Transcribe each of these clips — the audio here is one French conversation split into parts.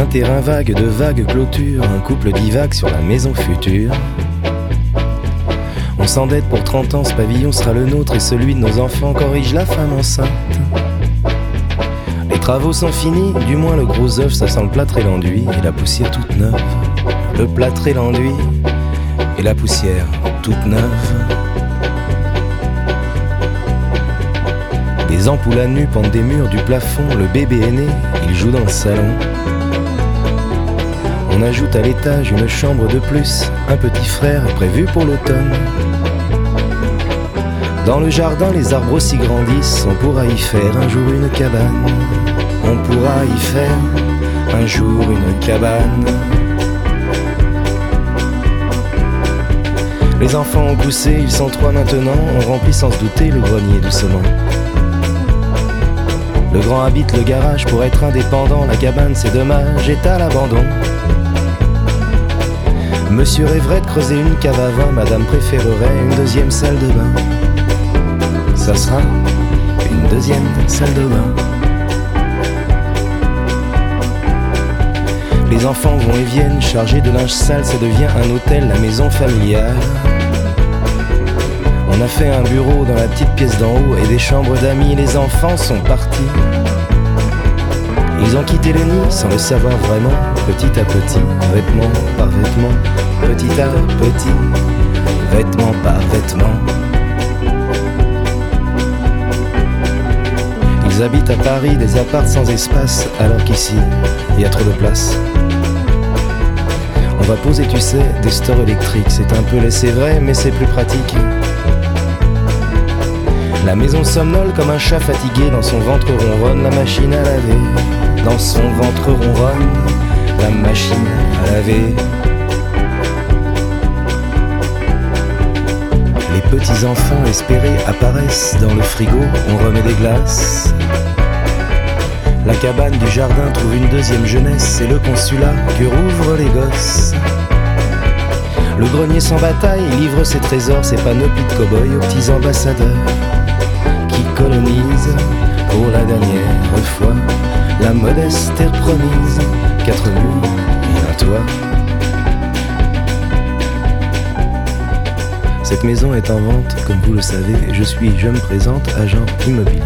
Un terrain vague de vagues clôtures, un couple divague sur la maison future. On s'endette pour 30 ans, ce pavillon sera le nôtre et celui de nos enfants, corrige la femme enceinte. Les travaux sont finis, du moins le gros œuf, ça sent le plâtre et l'enduit et la poussière toute neuve. Le plâtre et l'enduit et la poussière toute neuve. Des ampoules à nu pendent des murs du plafond, le bébé est né, il joue dans le salon. On ajoute à l'étage une chambre de plus, un petit frère est prévu pour l'automne. Dans le jardin, les arbres aussi grandissent, on pourra y faire un jour une cabane. On pourra y faire un jour une cabane. Les enfants ont poussé, ils sont 3 maintenant, on remplit sans se douter le grenier doucement. Le grand habite le garage pour être indépendant, la cabane c'est dommage, est à l'abandon. Monsieur rêverait de creuser une cave à vin, madame préférerait une deuxième salle de bain. Ça sera une deuxième salle de bain. Les enfants vont et viennent, chargés de linge sale, ça devient un hôtel, la maison familiale. On a fait un bureau dans la petite pièce d'en haut et des chambres d'amis, les enfants sont partis. Ils ont quitté le nid sans le savoir vraiment, petit à petit, vêtement par vêtement, petit à petit, vêtement par vêtement. Ils habitent à Paris des apparts sans espace, alors qu'ici, il y a trop de place. On va poser, tu sais, des stores électriques, c'est un peu laissé vrai, mais c'est plus pratique. La maison somnole comme un chat fatigué, dans son ventre ronronne la machine à laver. Dans son ventre ronronne la machine à laver. Les petits enfants espérés apparaissent dans le frigo, on remet des glaces. La cabane du jardin trouve une deuxième jeunesse, c'est le consulat que rouvrent les gosses. Le grenier sans bataille livre ses trésors, ses panoplies de cow-boys aux petits ambassadeurs qui colonisent pour la dernière fois la modeste terre promise, 4 murs et un toit. Cette maison est en vente, comme vous le savez, je me présente, agent immobilier.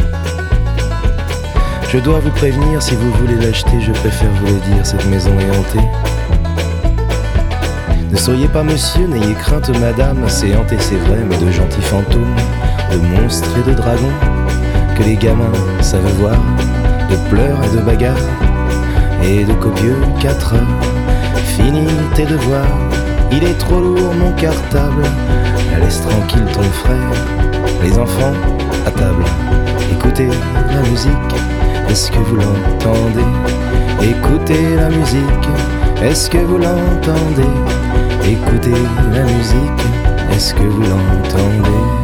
Je dois vous prévenir, si vous voulez l'acheter, je préfère vous le dire, cette maison est hantée. Ne soyez pas monsieur, n'ayez crainte madame, c'est hanté c'est vrai, mais de gentils fantômes, de monstres et de dragons, que les gamins savent voir, de pleurs et de bagarres, et de copieux 4 heures. Finis tes devoirs, il est trop lourd mon cartable, laisse tranquille ton frère, les enfants à table. Écoutez la musique, est-ce que vous l'entendez? Écoutez la musique, est-ce que vous l'entendez? Écoutez la musique, est-ce que vous l'entendez?